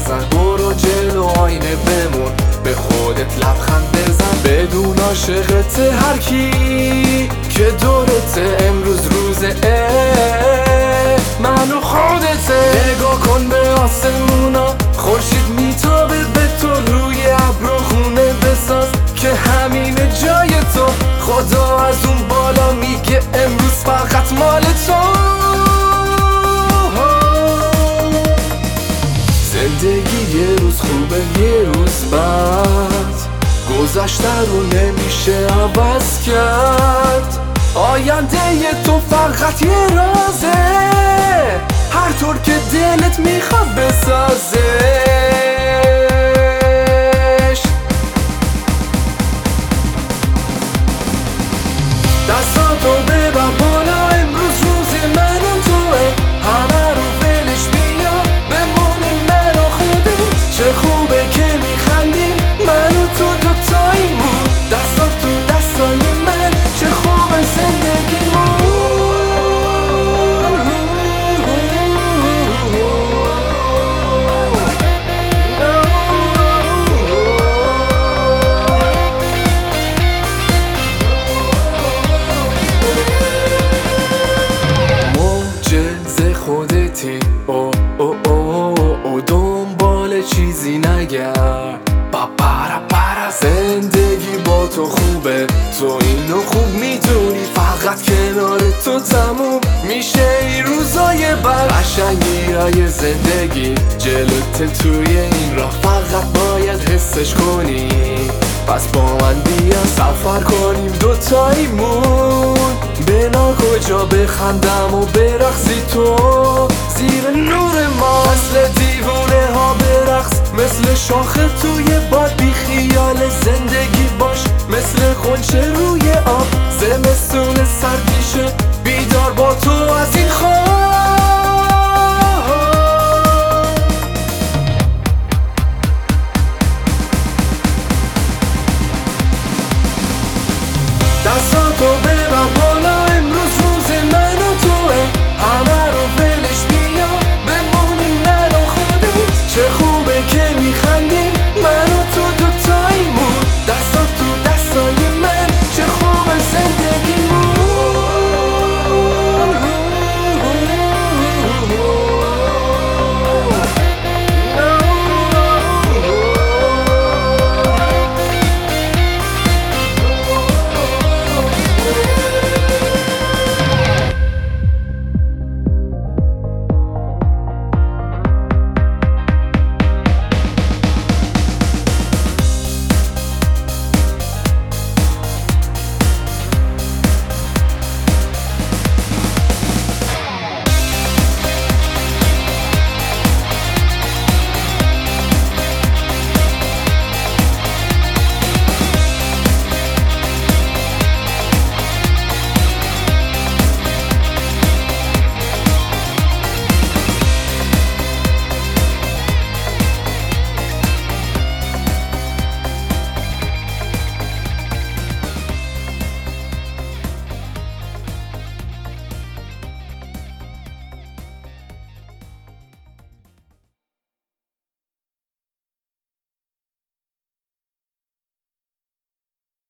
نزن، برو جلو آینه بمون، به خودت لبخند بزن. بدون عاشقت هر کی که دورته، امروز روز من و خودته. نگاه کن به آسمونا، خورشید میتابه به تو، روی ابر و خونه بساز که همینه جای تو. خدا از اون بالا میگه امروز فقط مال تو. زندگی یه روز خوبه یه روز بد، گذشته رو نمیشه عوض کرد. آینده تو فقط یه رازه، هر طور که دلت میخواد بسازش. دستاتو ببر بالا، امروز روز من و توه. همه رو ولش بیا، بمونیم من و خودت. چه خوبه که میخندیم من و تو دوتاییمون، دستات تو دستای من، چه خوبه زندگیمون. خودتی او او او او دنبال چیزی نگرد، پرا زندگی با تو خوبه، تو اینو خوب میدونی. فقط کنار تو تموم میشه این روزای بد. قشنگیای زندگی جلوت توی این راه، فقط باید حسش کنی. پس با من بیا سفر کنیم دوتاییمون، بنا کجا بخندم و برقصی تو زیر نور ما. مثل دیوونه ها برقص، مثل شاخه توی